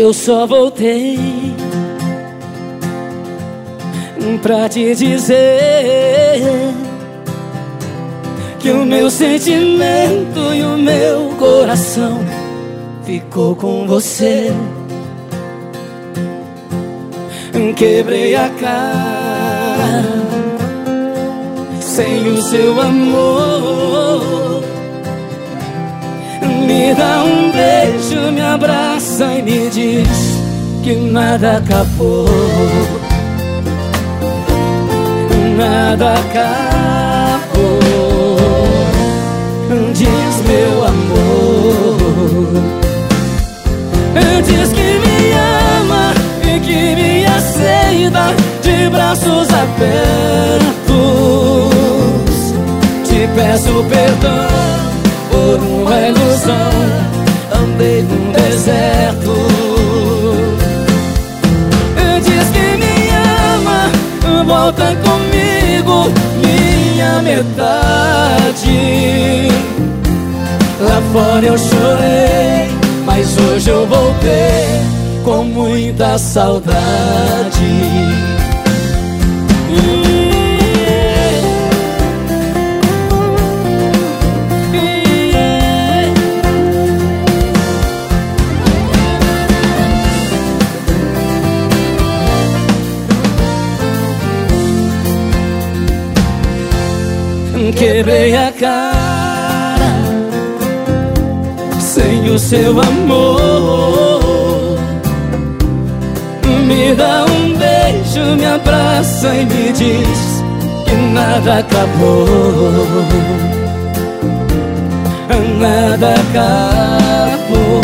Eu só voltei pra te dizer que o meu sentimento e o meu coração ficou com você. Quebrei a cara sem o seu amor. Me dá um beijo, me abraça e me diz que nada acabou. Nada acabou. Diz, meu amor, diz que me ama e que me aceita de braços abertos. Te peço perdão por uma ilusão, andei num deserto. Diz que me ama, volta comigo, minha metade. Lá fora eu chorei, mas hoje eu voltei com muita saudade. Quebrei a cara sem o seu amor. Me dá um beijo, me abraça e me diz que nada acabou. Nada acabou.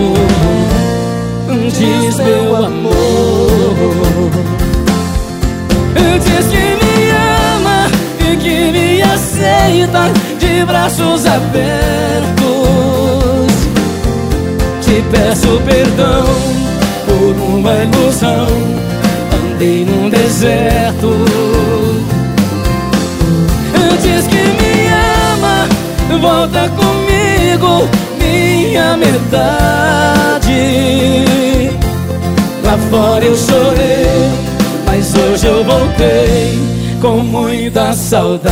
Diz, meu amor, diz que me ama e que me aceita de braços abertos. Te peço perdão por uma ilusão, andei num deserto. Diz que me ama, volta comigo, minha metade. Lá fora eu chorei, mas hoje eu voltei com muita saudade.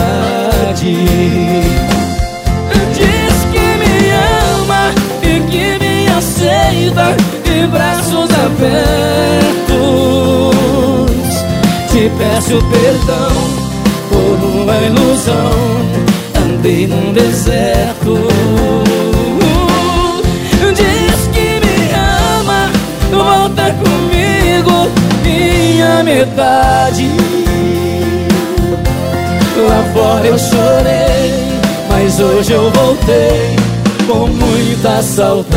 Diz que me ama e que me aceita de braços abertos. Te peço perdão por uma ilusão, andei num deserto. Diz que me ama, volta comigo, minha metade. Lá fora eu chorei, mas hoje eu voltei com muita saudade.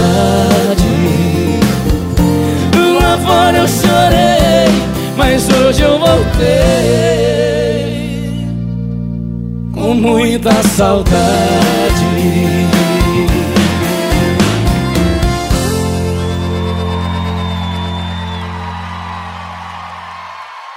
Lá fora eu chorei, mas hoje eu voltei com muita saudade.